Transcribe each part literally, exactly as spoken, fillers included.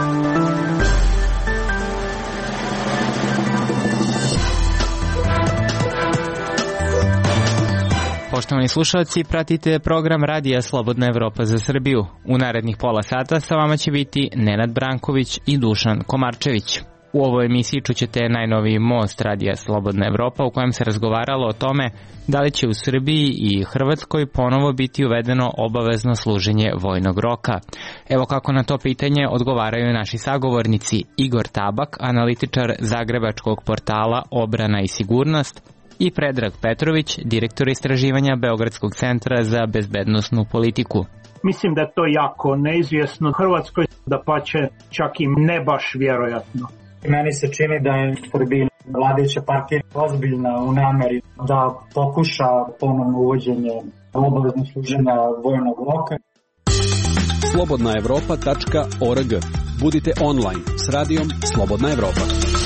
Poštovani slušalci, pratite program Radija Slobodna Evropa za Srbiju. U narednih pola sata sa vama će biti Nenad Branković i Dušan Komarčević. U ovoj emisiji čućete najnoviji most Radija Slobodna Evropa u kojem se razgovaralo o tome da li će u Srbiji i Hrvatskoj ponovo biti uvedeno obavezno služenje vojnog roka. Evo kako na to pitanje odgovaraju naši sagovornici Igor Tabak, analitičar zagrebačkog portala Obrana i sigurnost, i Predrag Petrović, direktor istraživanja Beogradskog centra za bezbednosnu politiku. Mislim da je to jako neizvjesno Hrvatskoj, da pače čak i ne baš vjerojatno. Meni se čini da je Srbija vladajuća partija ozbiljna u nameri da pokuša ponovno uvođenje obaveznog služenja vojnog roka. slobodna evropa tačka org. Budite online s radijom Slobodna Evropa.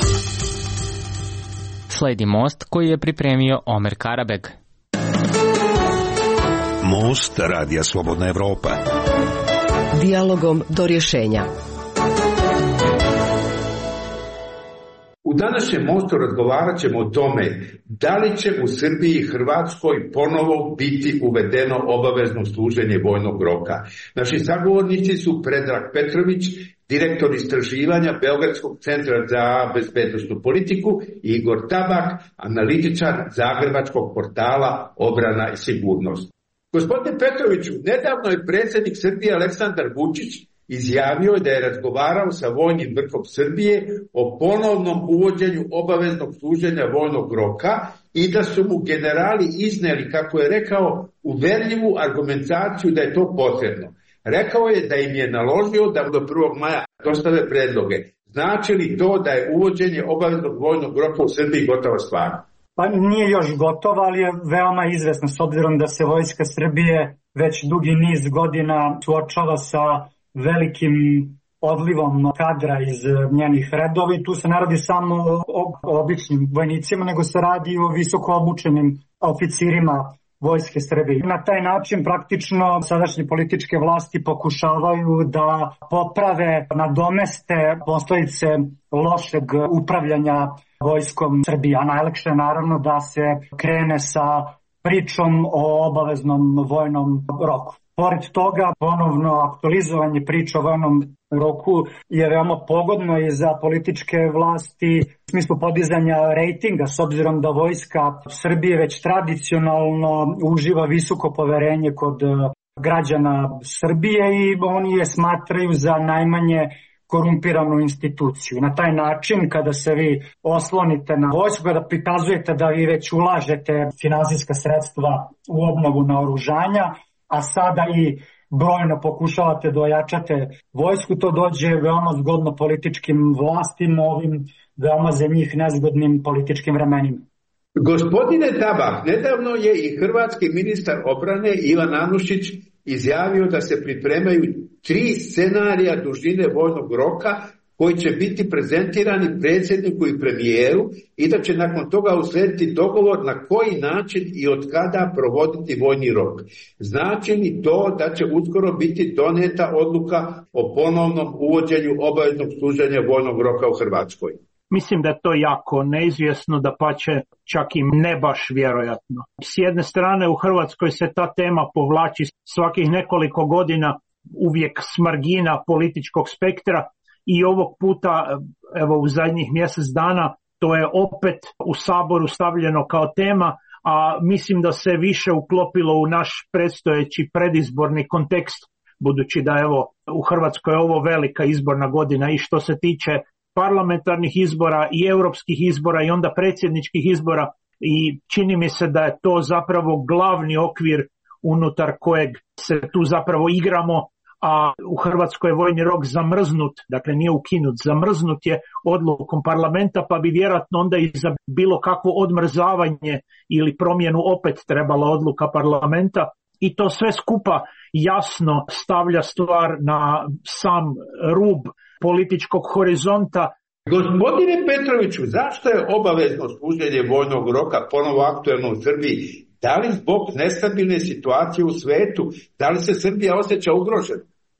Sledi most koji je pripremio Omer Karabeg. Most Radija Slobodna Evropa. Dijalogom do rješenja. U današnjem mostu razgovarat ćemo o tome da li će u Srbiji i Hrvatskoj ponovo biti uvedeno obavezno služenje vojnog roka. Naši sagovornici su Predrag Petrović, direktor istraživanja Beogradskog centra za bezbednosnu politiku, i Igor Tabak, analitičar zagrebačkog portala Obrana i sigurnost. Gospodine Petroviću, nedavno je predsjednik Srbije Aleksandar Vučić izjavio da je razgovarao sa vojnim vrhom Srbije o ponovnom uvođenju obaveznog služenja vojnog roka i da su mu generali izneli, kako je rekao, uverljivu argumentaciju da je to potrebno. Rekao je da im je naložio da do prvog maja dostave predloge. Znači li to da je uvođenje obaveznog vojnog roka u Srbiji gotova stvar? Pa nije još gotova, ali je veoma izvesno s obzirom da se Vojska Srbije već dugi niz godina suočava sa velikim odlivom kadra iz njenih redova i tu se ne radi samo o običnim vojnicima, nego se radi o visoko obučenim oficirima Vojske Srbije. Na taj način praktično sadašnje političke vlasti pokušavaju da poprave, nadomeste posljedice lošeg upravljanja Vojskom Srbije. A najlakše je naravno da se krene sa pričom o obaveznom vojnom roku. Pored toga, ponovno aktualizovanje priča o vojnom roku je veoma pogodno i za političke vlasti u smislu podizanja rejtinga, s obzirom da Vojska Srbije već tradicionalno uživa visoko poverenje kod građana Srbije i oni je smatraju za najmanje korumpiranu instituciju. Na taj način, kada se vi oslonite na vojsku, kada prikazujete da vi već ulažete finansijska sredstva u obnovu naoružanja, a sada i brojno pokušavate da ojačate vojsku, to dođe veoma zgodno političkim vlastima, ovim veoma za njih nezgodnim političkim vremenima. Gospodine Tabak, nedavno je i hrvatski ministar obrane Ivan Anušić izjavio da se pripremaju tri scenarija dužine vojnog roka koji će biti prezentirani predsjedniku i premijeru i da će nakon toga uslijediti dogovor na koji način i od kada provoditi vojni rok. Znači li to da će uskoro biti donijeta odluka o ponovnom uvođenju obaveznog služenja vojnog roka u Hrvatskoj? Mislim da je to jako neizvjesno, da pače čak i ne baš vjerojatno. S jedne strane u Hrvatskoj se ta tema povlači svakih nekoliko godina, uvijek s margina političkog spektra, i ovog puta, evo u zadnjih mjesec dana, to je opet u Saboru stavljeno kao tema, a mislim da se više uklopilo u naš predstojeći predizborni kontekst, budući da evo u Hrvatskoj je ovo velika izborna godina i što se tiče parlamentarnih izbora i europskih izbora i onda predsjedničkih izbora, i čini mi se da je to zapravo glavni okvir unutar kojeg se tu zapravo igramo, a u Hrvatskoj je vojni rok zamrznut, dakle nije ukinut, zamrznut je odlukom parlamenta, pa bi vjerojatno onda i za bilo kakvo odmrzavanje ili promjenu opet trebala odluka parlamenta, i to sve skupa jasno stavlja stvar na sam rub političkog horizonta. Gospodine Petroviću, zašto je obavezno služenje vojnog roka ponovo aktuelno u Srbiji? Da li zbog nestabilne situacije u svetu? Da li se Srbija osjeća ugrožena?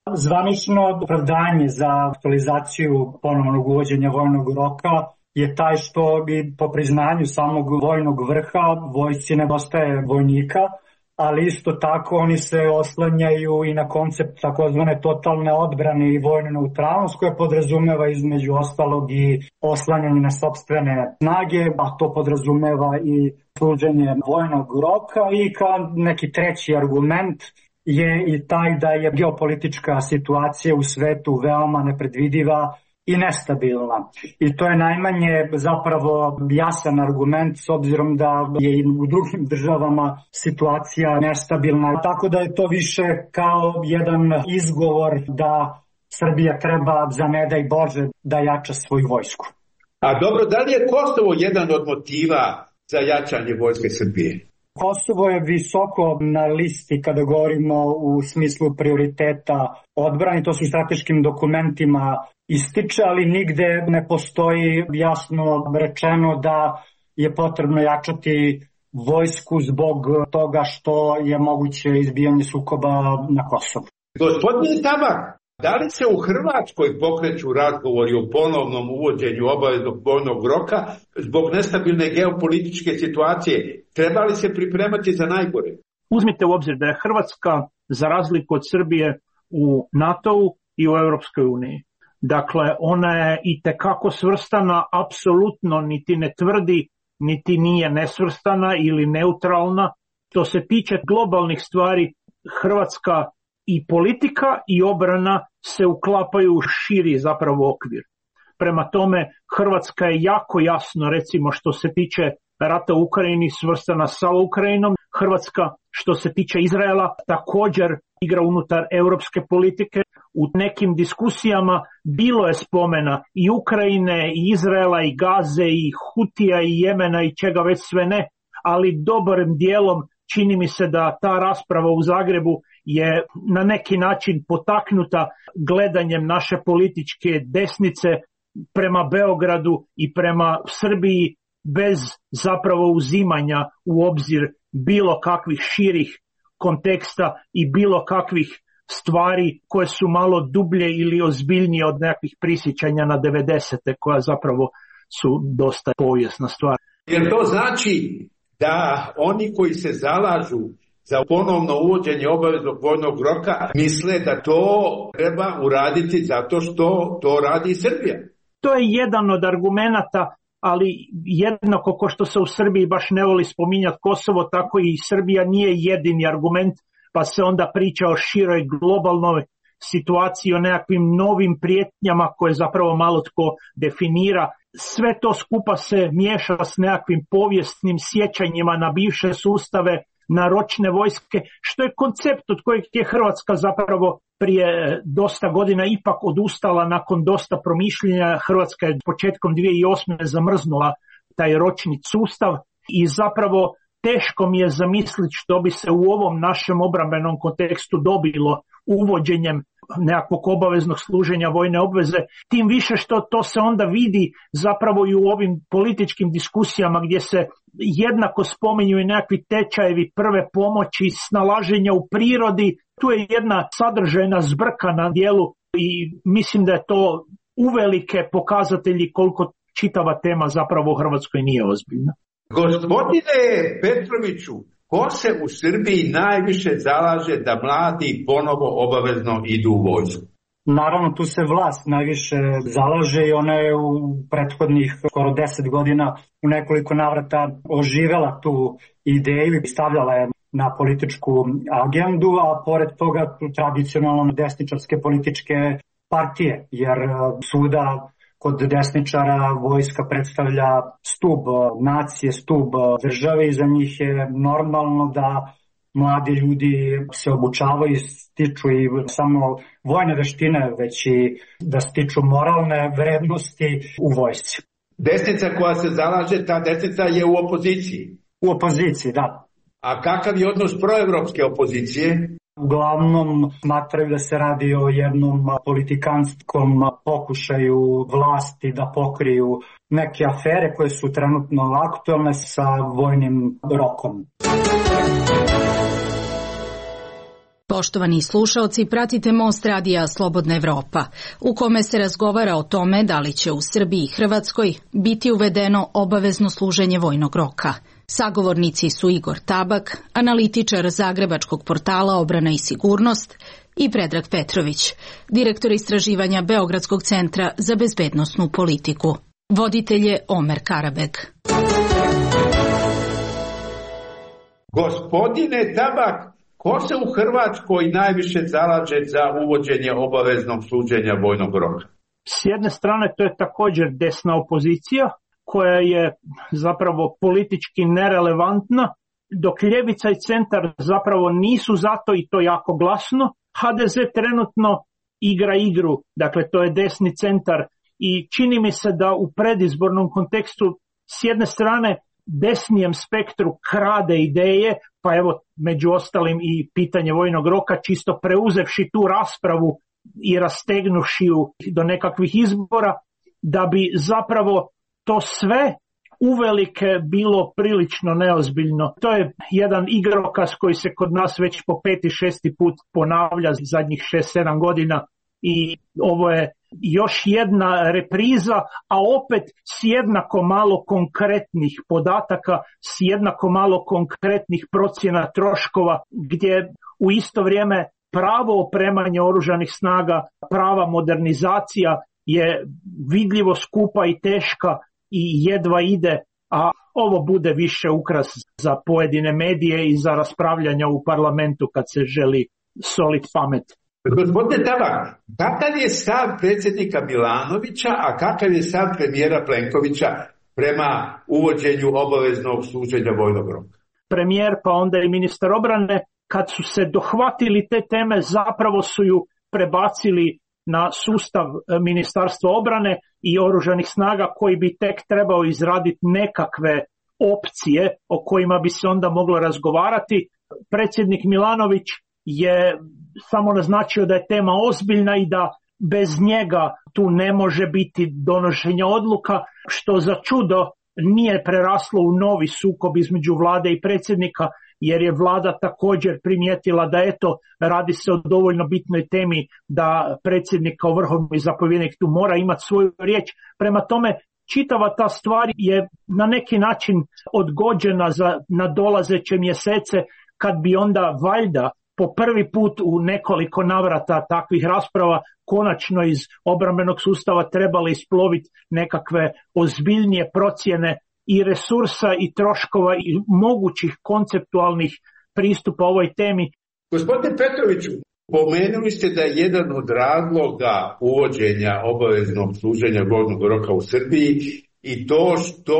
Zvanično opravdanje za aktualizaciju ponovnog uvođenja vojnog roka je taj što bi po priznanju samog vojnog vrha vojsci nedostaje vojnika, ali isto tako oni se oslanjaju i na koncept takozvane totalne odbrane i vojne neutralnost koja podrazumeva između ostalog i oslanjanje na sopstvene snage, a to podrazumeva i služenje vojnog roka. I kao neki treći argument je i taj da je geopolitička situacija u svetu veoma nepredvidiva i nestabilna. I to je najmanje zapravo jasan argument s obzirom da je i u drugim državama situacija nestabilna. Tako da je to više kao jedan izgovor da Srbija treba, za ne daj Bože, da jača svoju vojsku. A dobro, da li je Kosovo jedan od motiva za jačanje vojske Srbije? Kosovo je visoko na listi kada govorimo u smislu prioriteta odbrane, to su u strateškim dokumentima ističe, ali nigde ne postoji jasno rečeno da je potrebno jačati vojsku zbog toga što je moguće izbijanje sukoba na Kosovu. Gospodine Tabak, da li se u Hrvatskoj pokreću razgovori o ponovnom uvođenju obaveznog vojnog roka zbog nestabilne geopolitičke situacije? Treba li se pripremati za najgore? Uzmite u obzir da je Hrvatska, za razliku od Srbije, u NATO-u i u Europskoj uniji. Dakle, ona je itekako svrstana, apsolutno niti ne tvrdi, niti nije nesvrstana ili neutralna. Što se tiče globalnih stvari, Hrvatska i politika i obrana se uklapaju u širi zapravo okvir. Prema tome, Hrvatska je jako jasno, recimo što se tiče rata u Ukrajini, svrstana sa Ukrajinom. Hrvatska, što se tiče Izraela, također igra unutar europske politike. U nekim diskusijama bilo je spomena i Ukrajine, i Izraela, i Gaze, i Hutija, i Jemena, i čega već sve ne, ali dobrim dijelom čini mi se da ta rasprava u Zagrebu je na neki način potaknuta gledanjem naše političke desnice prema Beogradu i prema Srbiji bez zapravo uzimanja u obzir bilo kakvih širih konteksta i bilo kakvih stvari koje su malo dublje ili ozbiljnije od nekakvih prisjećanja na devedesete koja zapravo su dosta povijesna stvar. Jer to znači da oni koji se zalažu za ponovno uvođenje obaveznog vojnog roka misle da to treba uraditi zato što to radi Srbija. To je jedan od argumenata, ali jednako kao što se u Srbiji baš ne voli spominjati Kosovo, tako i Srbija nije jedini argument, pa se onda priča o široj globalnoj situaciji, o nekakvim novim prijetnjama koje zapravo malo tko definira. Sve to skupa se miješa s nekakvim povijesnim sjećanjima na bivše sustave, na ročne vojske, što je koncept od kojeg je Hrvatska zapravo prije dosta godina ipak odustala nakon dosta promišljenja. Hrvatska je početkom dvije tisuće osme zamrznula taj ročni sustav i zapravo teško mi je zamisliti što bi se u ovom našem obrambenom kontekstu dobilo uvođenjem nekakvog obaveznog služenja vojne obveze, tim više što to se onda vidi zapravo i u ovim političkim diskusijama gdje se jednako spominju i nekakvi tečajevi prve pomoći, snalaženja u prirodi. Tu je jedna sadržajna zbrka na dijelu i mislim da je to uvelike pokazatelji koliko čitava tema zapravo u Hrvatskoj nije ozbiljna. Gospodine Petroviću, ko se u Srbiji najviše zalaže da mladi ponovo obavezno idu u vojsku? Naravno, tu se vlast najviše zalaže i ona je u prethodnih skoro deset godina u nekoliko navrata oživela tu ideju i stavljala je na političku agendu, a pored toga tradicionalno desničarske političke partije, jer svuda kod desničara vojska predstavlja stub nacije, stub države i za njih je normalno da mladi ljudi se obučavaju i stiču i samo vojne veštine, već i da stiču moralne vrednosti u vojsci. Desnica koja se zalaže, ta desnica je u opoziciji? U opoziciji, da. A kakav je odnos proevropske opozicije? Uglavnom smatraju da se radi o jednom politikanskom pokušaju vlasti da pokriju neke afere koje su trenutno aktualne sa vojnim rokom. Poštovani slušaoci, pratite Most radija Slobodna Evropa, u kome se razgovara o tome da li će u Srbiji i Hrvatskoj biti uvedeno obavezno služenje vojnog roka. Sagovornici su Igor Tabak, analitičar zagrebačkog portala Obrana i sigurnost, i Predrag Petrović, direktor istraživanja Beogradskog centra za bezbednosnu politiku. Voditelj je Omer Karabeg. Gospodine Tabak, ko se u Hrvatskoj najviše zalaže za uvođenje obaveznog služenja vojnog roka? S jedne strane to je također desna opozicija koja je zapravo politički nerelevantna, dok ljevica i centar zapravo nisu zato i to jako glasno. ha de ze trenutno igra igru, dakle to je desni centar i čini mi se da u predizbornom kontekstu s jedne strane desnijem spektru krade ideje, pa evo među ostalim i pitanje vojnog roka, čisto preuzevši tu raspravu i rastegnuši ju do nekakvih izbora, da bi zapravo to sve uvelike bilo prilično neozbiljno. To je jedan igrokaz koji se kod nas već po peti, šesti put ponavlja zadnjih šest, sedam godina i ovo je još jedna repriza, a opet s jednako malo konkretnih podataka, s jednako malo konkretnih procjena troškova, gdje u isto vrijeme pravo opremanje oružanih snaga, prava modernizacija je vidljivo skupa i teška i jedva ide, a ovo bude više ukras za pojedine medije i za raspravljanja u parlamentu kad se želi solit pamet. Gospodine Tabak, kakav je stav predsjednika Milanovića, a kakav je stav premijera Plenkovića prema uvođenju obaveznog služenja vojnog roka? Premijer pa onda i ministar obrane, kad su se dohvatili te teme, zapravo su ju prebacili na sustav Ministarstva obrane i oružanih snaga koji bi tek trebao izraditi nekakve opcije o kojima bi se onda moglo razgovarati. Predsjednik Milanović je samo naznačio da je tema ozbiljna i da bez njega tu ne može biti donošenja odluka, što za čudo nije preraslo u novi sukob između vlade i predsjednika, jer je vlada također primijetila da eto, radi se o dovoljno bitnoj temi da predsjednik kao vrhovni zapovjednik tu mora imati svoju riječ. Prema tome, čitava ta stvar je na neki način odgođena za nadolazeće mjesece, kad bi onda valjda po prvi put u nekoliko navrata takvih rasprava konačno iz obrambenog sustava trebali isploviti nekakve ozbiljnije procjene i resursa i troškova i mogućih konceptualnih pristupa ovoj temi. Gospodine Petroviću, pomenuli ste da je jedan od razloga uvođenja obaveznog služenja vojnog roka u Srbiji i to što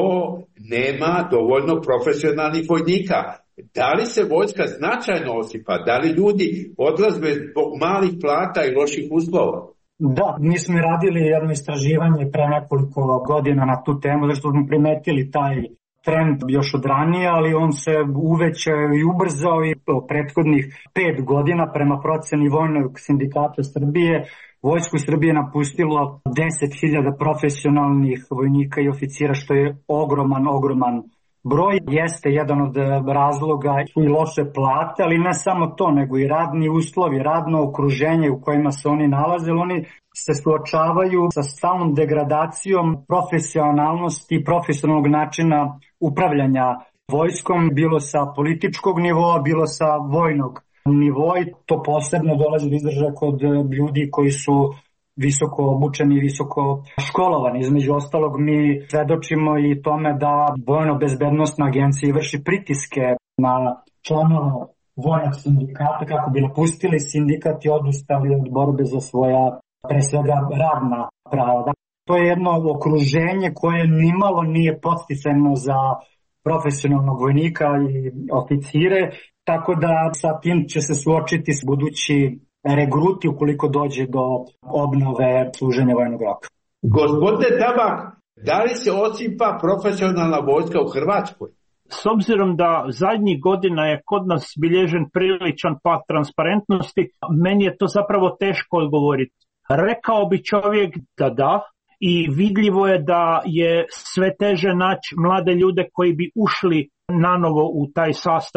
nema dovoljno profesionalnih vojnika. Da li se vojska značajno osipa? Da li ljudi odlaze zbog malih plata i loših uslova? Da, mi smo radili jedno istraživanje pre nekoliko godina na tu temu, zato smo primetili taj trend još od ranije, ali on se uvećao i ubrzao i prethodnih pet godina prema proceni Vojnog sindikata Srbije. Vojsku Srbije napustilo deset hiljada profesionalnih vojnika i oficira, što je ogroman, ogroman broj. Jeste jedan od razloga i loše plate, ali ne samo to, nego i radni uslovi, radno okruženje u kojima se oni nalaze. Oni se suočavaju sa stalnom degradacijom profesionalnosti i profesionalnog načina upravljanja vojskom, bilo sa političkog nivoa, bilo sa vojnog nivoa. I to posebno dolazi do izražaja kod ljudi koji su visoko obučeni i visoko školovani. Između ostalog, mi svedočimo i tome da Vojno-bezbednosna agencija vrši pritiske na članove vojnog sindikata kako bi napustili sindikat i odustali od borbe za svoja, pre svega, radna prava. To je jedno okruženje koje nimalo nije podsticajno za profesionalnog vojnika i oficire, tako da sa tim će se suočiti s budući regruti ukoliko dođe do obnove služenja vojnog roka. Gospodine Tabak, da li se osipa profesionalna vojska u Hrvatskoj? S obzirom da zadnjih godina je kod nas bilježen priličan pad transparentnosti, meni je to zapravo teško odgovoriti. Rekao bi čovjek da da, i vidljivo je da je sve teže naći mlade ljude koji bi ušli nanovo u taj sastav.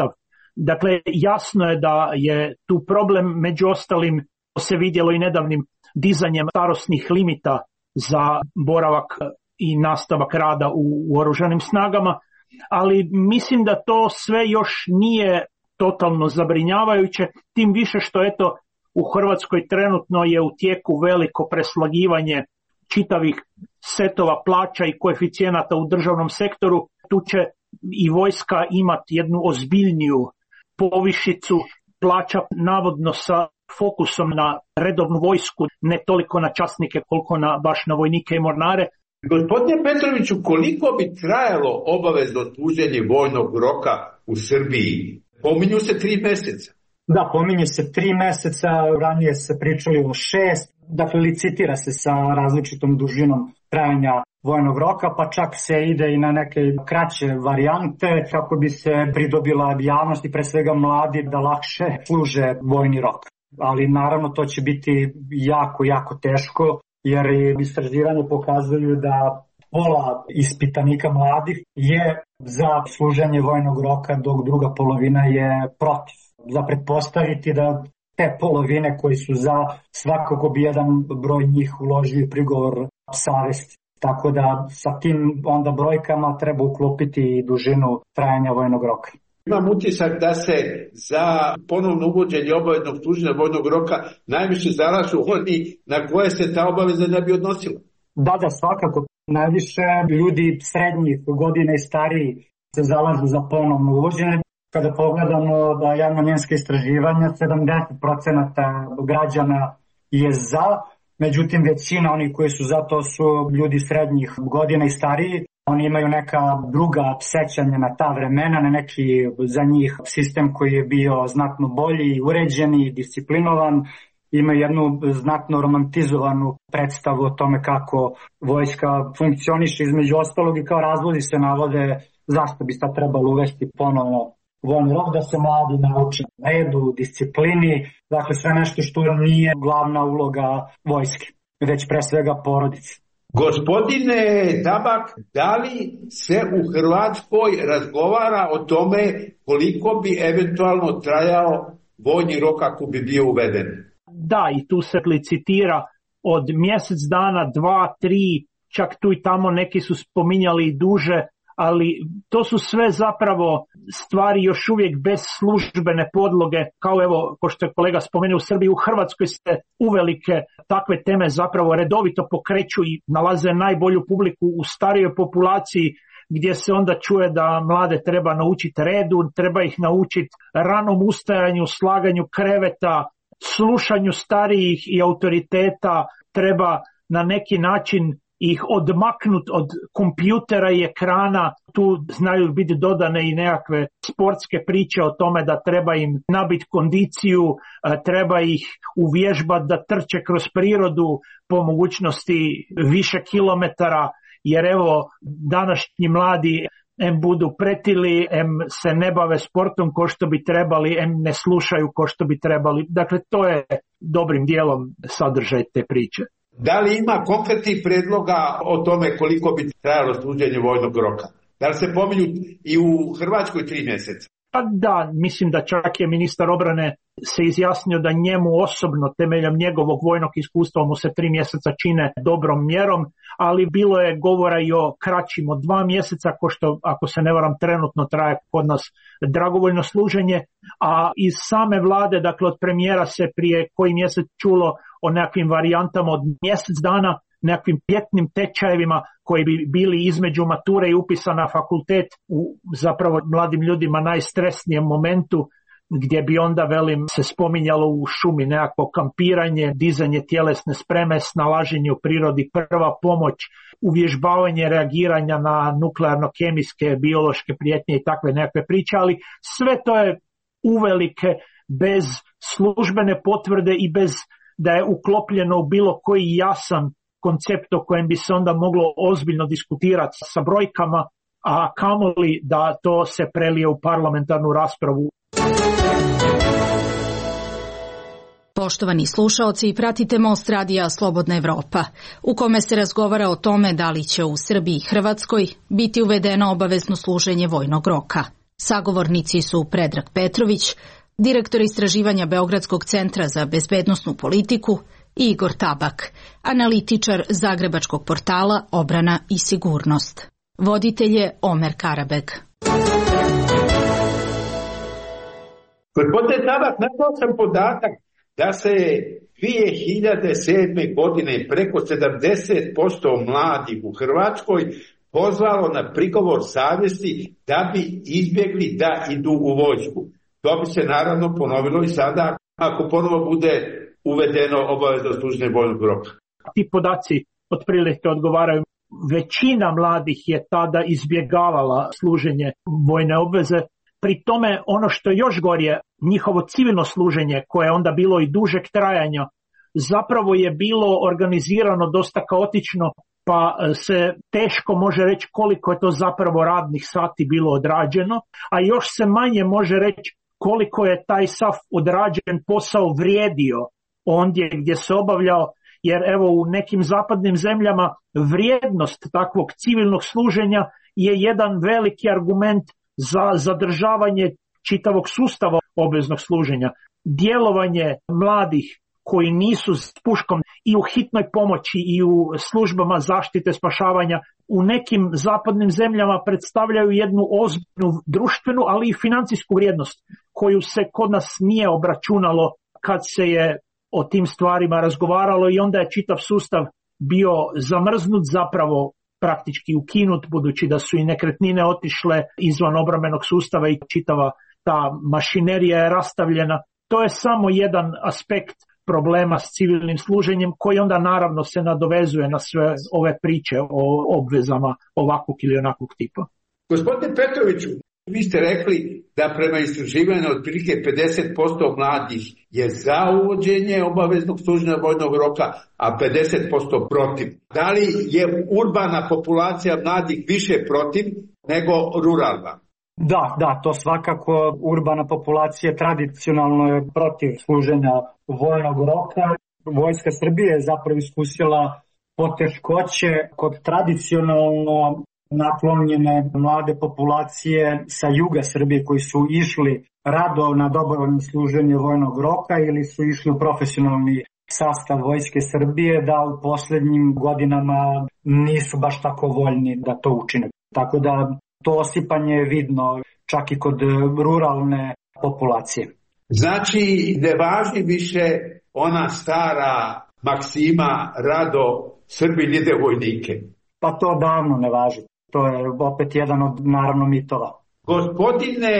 Dakle, jasno je da je tu problem, među ostalim se vidjelo i nedavnim dizanjem starosnih limita za boravak i nastavak rada u, u oružanim snagama, ali mislim da to sve još nije totalno zabrinjavajuće, tim više što eto u Hrvatskoj trenutno je u tijeku veliko preslagivanje čitavih setova plaća i koeficijenata u državnom sektoru. Tu će i vojska imati jednu ozbiljniju povišicu plaća, navodno sa fokusom na redovnu vojsku, ne toliko na časnike koliko na baš na vojnike i mornare. Gospodine Petroviću, koliko bi trajalo obavezno služenje vojnog roka u Srbiji? Pominju se tri mjeseca. Da, pominje se tri mjeseca, ranije se pričali o šest, dakle licitira se sa različitom dužinom trajanja vojnog roka, pa čak se ide i na neke kraće varijante kako bi se pridobila javnost i pre svega mladi da lakše služe vojni rok. Ali naravno to će biti jako, jako teško, jer istraživanje pokazuju da pola ispitanika mladih je za služenje vojnog roka, dok druga polovina je protiv. Za pretpostaviti da te polovine koji su za, svakako bi jedan broj njih uložio prigovor savesti. Tako da sa tim onda brojkama treba uklopiti i dužinu trajanja vojnog roka. Imam utisak da se za ponovno uvođenje obaveznog služenja vojnog roka najviše zalažu oni na koje se ta obaveza ne bi odnosila. Da, da, svakako. Najviše ljudi srednjih godina i stariji se zalažu za ponovno uvođenje. Kada pogledamo da javno-mnjenjska istraživanja, sedamdeset procenata građana je za, međutim većina onih koji su za to su ljudi srednjih godina i stariji. Oni imaju neka druga sećanja na ta vremena, na neki za njih sistem koji je bio znatno bolji, uređeni i disciplinovan. Imaju jednu znatno romantizovanu predstavu o tome kako vojska funkcioniše, između ostalog i kao razlozi se navode zašto bi sad trebalo uvesti ponovno vojni rok, da se mladi nauče redu, disciplini, dakle sve nešto što nije glavna uloga vojske, već pre svega porodice. Gospodine Tabak, da li se u Hrvatskoj razgovara o tome koliko bi eventualno trajao vojni rok ako bi bio uveden? Da, i tu se licitira od mjesec dana, dva, tri, čak tu i tamo neki su spominjali i duže, ali to su sve zapravo stvari još uvijek bez službene podloge, kao evo, ko što je kolega spomenuo, u Srbiji, u Hrvatskoj se uvelike takve teme zapravo redovito pokreću i nalaze najbolju publiku u starijoj populaciji, gdje se onda čuje da mlade treba naučiti redu, treba ih naučiti ranom ustajanju, slaganju kreveta, slušanju starijih i autoriteta, treba na neki način ih odmaknut od kompjutera i ekrana. Tu znaju biti dodane i nekakve sportske priče o tome da treba im nabiti kondiciju, treba ih uvježbati da trče kroz prirodu po mogućnosti više kilometara, jer evo današnji mladi em budu pretili, em se ne bave sportom ko što bi trebali, em ne slušaju ko što bi trebali. Dakle, to je dobrim dijelom sadržaj te priče. Da li ima konkretnih predloga o tome koliko bi trajalo služenje vojnog roka? Da li se pominju i u Hrvatskoj tri mjeseca? Pa da, mislim da čak je ministar obrane se izjasnio da njemu osobno, temeljem njegovog vojnog iskustva, mu se tri mjeseca čine dobrom mjerom, ali bilo je govora i o kraćim od dva mjeseca, ko što, ako se ne varam, trenutno traje kod nas dragovoljno služenje, a iz same vlade, dakle od premijera se prije koji mjesec čulo o nekakvim varijantama od mjesec dana, nekakvim pjetnim tečajevima koji bi bili između mature i upisa na fakultet u zapravo mladim ljudima najstresnijem momentu, gdje bi onda, velim, se spominjalo u šumi nekako kampiranje, dizanje tjelesne spreme, snalaženje u prirodi, prva pomoć, uvježbavanje reagiranja na nuklearno-kemijske, biološke prijetnje i takve nekakve priče, ali sve to je uvelike bez službene potvrde i bez da je uklopljeno u bilo koji jasan koncept o kojem bi se onda moglo ozbiljno diskutirati sa brojkama, a kamoli da to se prelije u parlamentarnu raspravu. Poštovani slušaoci, pratite Most radija Slobodna Evropa, u kome se razgovara o tome da li će u Srbiji i Hrvatskoj biti uvedeno obavezno služenje vojnog roka. Sagovornici su Predrag Petrović, direktor istraživanja Beogradskog centra za bezbednosnu politiku, i Igor Tabak, analitičar zagrebačkog portala Obrana i sigurnost. Voditelj je Omer Karabeg. Gospodine Tabak, našao sam podatak da se dvije hiljade sedme. godine preko sedamdeset posto mladih u Hrvatskoj pozvalo na prigovor savjesti da bi izbjegli da idu u vojsku. To bi se naravno ponovilo i sada ako ponovo bude uvedeno obavezno služenje vojnog roka. Ti podaci otprilike odgovaraju. Većina mladih je tada izbjegavala služenje vojne obveze. Pri tome ono što još gorije, njihovo civilno služenje koje je onda bilo i dužeg trajanja, zapravo je bilo organizirano dosta kaotično, pa se teško može reći koliko je to zapravo radnih sati bilo odrađeno, a još se manje može reći koliko je taj sav odrađen posao vrijedio ondje gdje se obavljao, jer evo u nekim zapadnim zemljama vrijednost takvog civilnog služenja je jedan veliki argument za zadržavanje čitavog sustava obveznog služenja. Djelovanje mladih koji nisu s puškom i u hitnoj pomoći i u službama zaštite spašavanja u nekim zapadnim zemljama predstavljaju jednu ozbiljnu društvenu, ali i financijsku vrijednost koju se kod nas nije obračunalo kad se je o tim stvarima razgovaralo i onda je čitav sustav bio zamrznut, zapravo praktički ukinut, budući da su i nekretnine otišle izvan obrambenog sustava i čitava ta mašinerija je rastavljena. To je samo jedan aspekt problema s civilnim služenjem koji onda naravno se nadovezuje na sve ove priče o obvezama ovakvog ili onakvog tipa. Gospodine Petroviću, vi ste rekli da prema istraživanju otprilike pedeset posto mladih je za uvođenje obaveznog služenja vojnog roka, a pedeset posto protiv. Da li je urbana populacija mladih više protiv nego ruralna? Da, da, to svakako urbana populacija tradicionalno je protiv služenja vojnog roka. Vojska Srbije je zapravo iskusila poteškoće kod tradicionalno naklonjene mlade populacije sa juga Srbije koji su išli rado na dobrovoljno služenje vojnog roka ili su išli u profesionalni sastav Vojske Srbije, da u posljednjim godinama nisu baš tako voljni da to učine. Tako da to osipanje je vidno čak i kod ruralne populacije. Znači, ne važi više ona stara maksima rado Srbin ide vojnike? Pa to davno ne važi. To je opet jedan od naravno mitova. Gospodine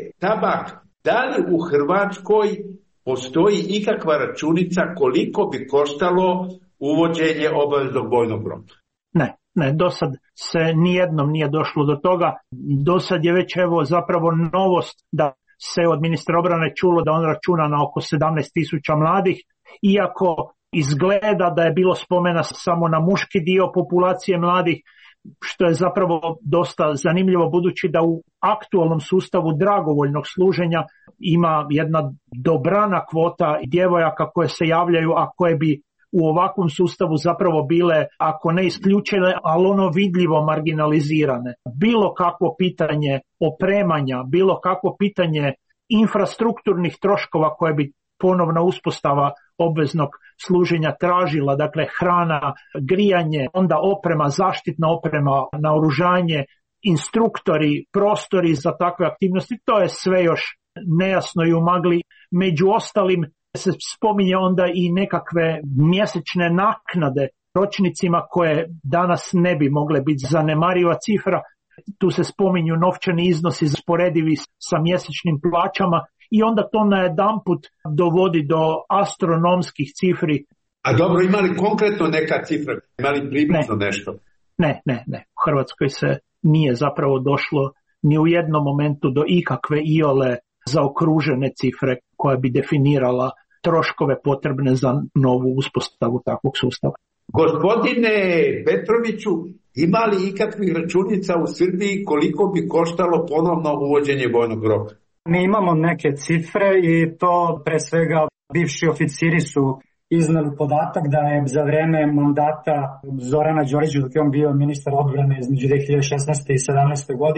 Tabak, da li u Hrvatskoj postoji ikakva računica koliko bi koštalo uvođenje obaveznog vojnog roka? Ne. Ne, do sad se nijednom nije došlo do toga. Do sad je već evo zapravo novost da se od ministra obrane čulo da on računa na oko sedamnaest tisuća mladih, iako izgleda da je bilo spomena samo na muški dio populacije mladih, što je zapravo dosta zanimljivo budući da u aktualnom sustavu dragovoljnog služenja ima jedna dobrana kvota djevojaka koje se javljaju, a koje bi u ovakvom sustavu zapravo bile, ako ne isključene, ali ono vidljivo marginalizirane. Bilo kakvo pitanje opremanja, bilo kakvo pitanje infrastrukturnih troškova koje bi ponovna uspostava obveznog služenja tražila, dakle hrana, grijanje, onda oprema, zaštitna oprema, naoružanje, instruktori, prostori za takve aktivnosti, to je sve još nejasno i u magli. Među ostalim se spominje onda i nekakve mjesečne naknade ročnicima koje danas ne bi mogle biti zanemariva cifra. Tu se spominju novčani iznosi sporedivi sa mjesečnim plaćama i onda to najedanput dovodi do astronomskih cifri. A dobro, ima li konkretno neka cifra? Ima li približno ne. nešto? Ne, ne, ne. U Hrvatskoj se nije zapravo došlo ni u jednom momentu do ikakve iole zaokružene cifre koja bi definirala troškove potrebne za novu uspostavu takvog sustava. Gospodine Petroviću, ima li ikakvih računica u Srbiji koliko bi koštalo ponovno uvođenje vojnog roka? Mi imamo neke cifre i to pre svega bivši oficiri su iznali podatak da je za vreme mandata Zorana Đorđevića, dok je on bio ministar odbrane između dve hiljade šesnaeste i sedamnaeste godine,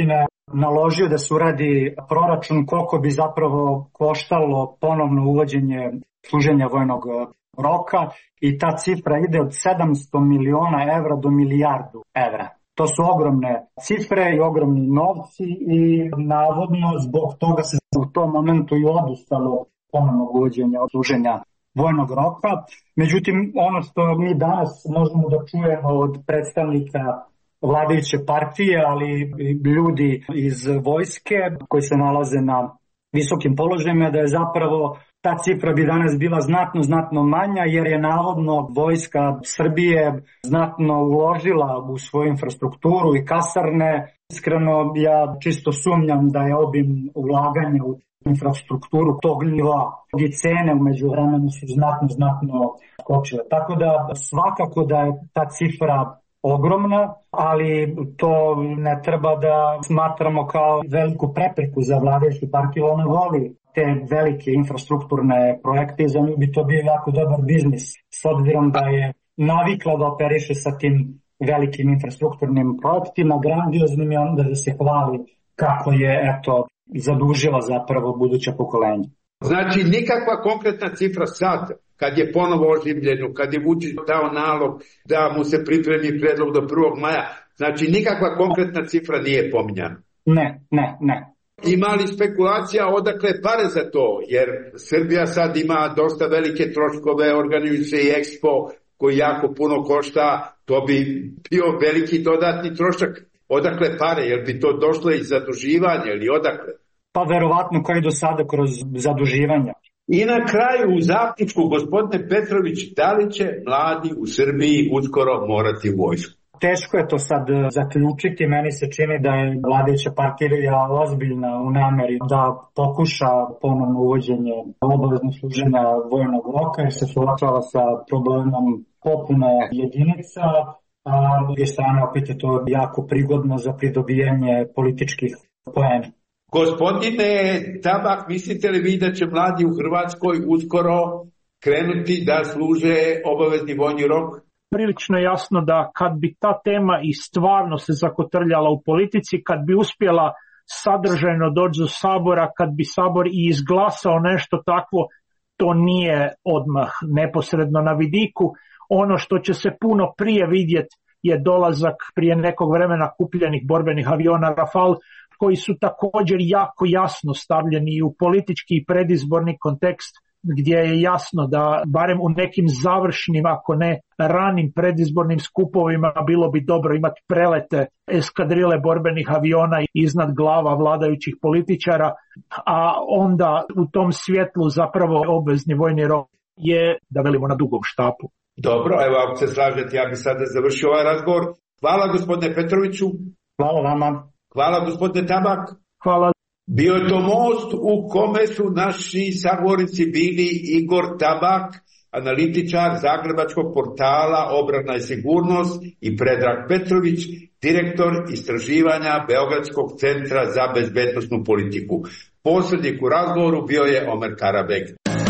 naložio da se uradi proračun koliko bi zapravo koštalo ponovno uvođenje služenja vojnog roka i ta cifra ide od sedamsto miliona evra do milijardu evra. To su ogromne cifre i ogromni novci i navodno zbog toga se u tom momentu i odustalo ponovnog uvođenja služenja vojnog roka. Međutim, ono što mi danas možemo da čujemo od predstavnika vladajuće partije, ali i ljudi iz vojske koji se nalaze na visokim položajima, da je zapravo ta cifra bi danas bila znatno, znatno manja, jer je navodno vojska Srbije znatno uložila u svoju infrastrukturu i kasarne. Iskreno, ja čisto sumnjam da je obim ulaganja u infrastrukturu tog nivoa i cene umeđu vremenu su znatno, znatno skočile. Tako da svakako da je ta cifra ogromna, ali to ne treba da smatramo kao veliku prepreku za vladajuću partiju. Ona voli te velike infrastrukturne projekte i za nju bi to bio jako dobar biznis, s obzirom da je navikla da operiše sa tim velikim infrastrukturnim projektima, grandioznim, i onda da se hvali kako je, eto, zadužila zapravo buduće pokolenje. Znači, nikakva konkretna cifra sad, kad je ponovo oživljeno, kad je Vučić dao nalog da mu se pripremi predlog do prvog maja, znači nikakva konkretna cifra nije pominjana. Ne, ne, ne. Ima li spekulacija odakle pare za to? Jer Srbija sad ima dosta velike troškove, organizuje se i Expo koji jako puno košta, to bi bio veliki dodatni trošak. Odakle pare? Jer bi to došlo iz zaduživanja ili odakle? Pa verovatno kao i do sada kroz zaduživanja. I na kraju u zaključku, gospodine Petrović, da li će mladi u Srbiji uskoro morati u vojsku? Teško je to sad zaključiti, meni se čini da je vladajuća partija ozbiljna u nameri da pokuša ponovno uvođenje obaveznog služenja vojnog roka jer se suočava sa problemom popune jedinica, a s druge strane opet je to jako prigodno za pridobijanje političkih poena. Gospodine Tabak, mislite li vi da će mladi u Hrvatskoj uskoro krenuti da služe obavezni vojni rok? Prilično je jasno da kad bi ta tema i stvarno se zakotrljala u politici, kad bi uspjela sadržajno doći do Sabora, kad bi Sabor i izglasao nešto takvo, to nije odmah neposredno na vidiku. Ono što će se puno prije vidjeti je dolazak prije nekog vremena kupljenih borbenih aviona Rafale, koji su također jako jasno stavljeni u politički i predizborni kontekst, gdje je jasno da barem u nekim završnim, ako ne ranim predizbornim skupovima, bilo bi dobro imati prelete eskadrile borbenih aviona iznad glava vladajućih političara, a onda u tom svjetlu zapravo obvezni vojni rok je, da velimo, na dugom štapu. Dobro, evo ako se slažete, ja bih sada završio ovaj razgovor. Hvala gospodine Petroviću. Hvala vama. Hvala gospodine Tabak. Hvala. Bio je to most u kome su naši sagovornici bili Igor Tabak, analitičar zagrebačkog portala Obrana i sigurnost, i Predrag Petrović, direktor istraživanja Beogradskog centra za bezbednosnu politiku. Posrednik u razgovoru bio je Omer Karabek.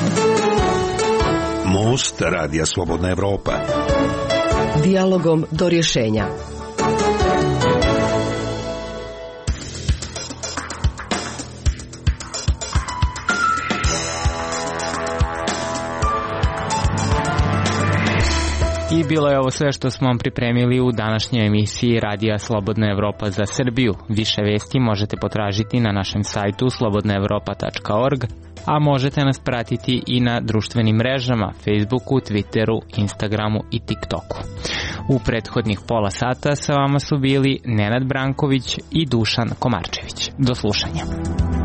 Most Radija Slobodna Evropa. Dijalogom do rješenja. I bilo je ovo sve što smo vam pripremili u današnjoj emisiji Radija Slobodna Evropa za Srbiju. Više vesti možete potražiti na našem sajtu slobodna evropa tačka org, a možete nas pratiti i na društvenim mrežama Facebooku, Twitteru, Instagramu i TikToku. U prethodnih pola sata sa vama su bili Nenad Branković i Dušan Komarčević. Do slušanja.